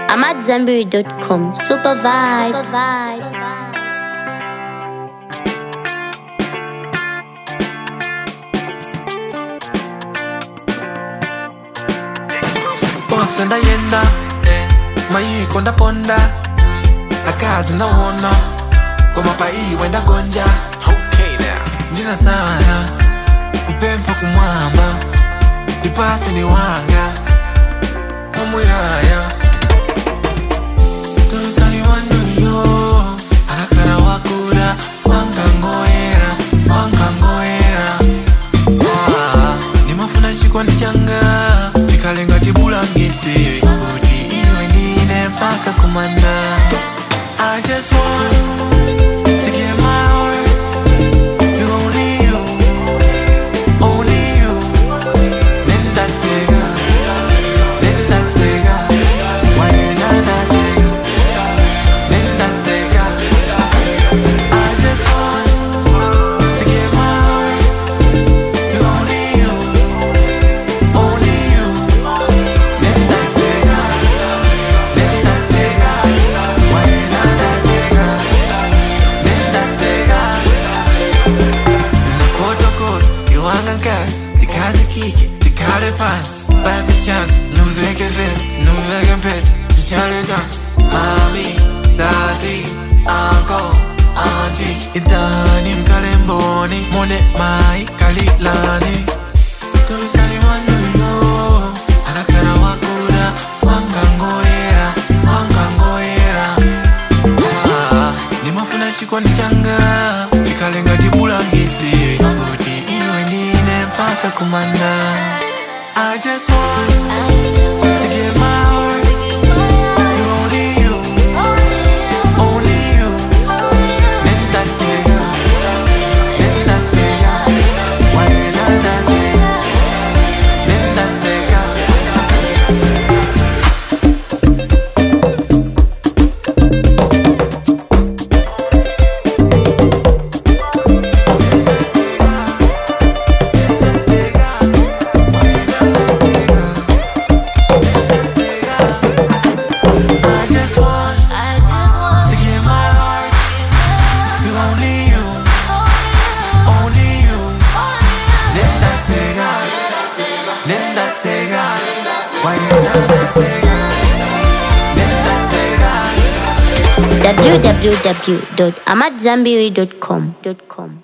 AmadZanbury.com. Super vibes. Senda yenda, mai konda ponda, akazi na wona, koma pa wenda gonja. Okay now. Njina sana, upempo kumwamba, dipasi ni wanga, omwiraya. Tulusani wandu yo, anakara wakura, wanga ngoera. Ni mafuna shikwa ni changa, kalenga tibulangiti kuti iwe ndine mpaka kumanda. I just want to give my heart to only you. Nenda tega wanena tega. Nenda tega. I just want to give my heart to only you. Tikale pass, pass the chance. Nous vegan pet, Charlie dance. Mami, daddy, uncle, auntie. Idani mkalemboni, mone mai kalilani. Tulusani wandu yo, anakara wakura, wanga ngoera. Ni mafuna shiko ni changa, tikalenga tibulangiti. Kuti iwe ndine mpaka kumanda. I just want to give my heart to only you. Nenda tega, wanena tega. Nenda tega. www.amadzanbury.com.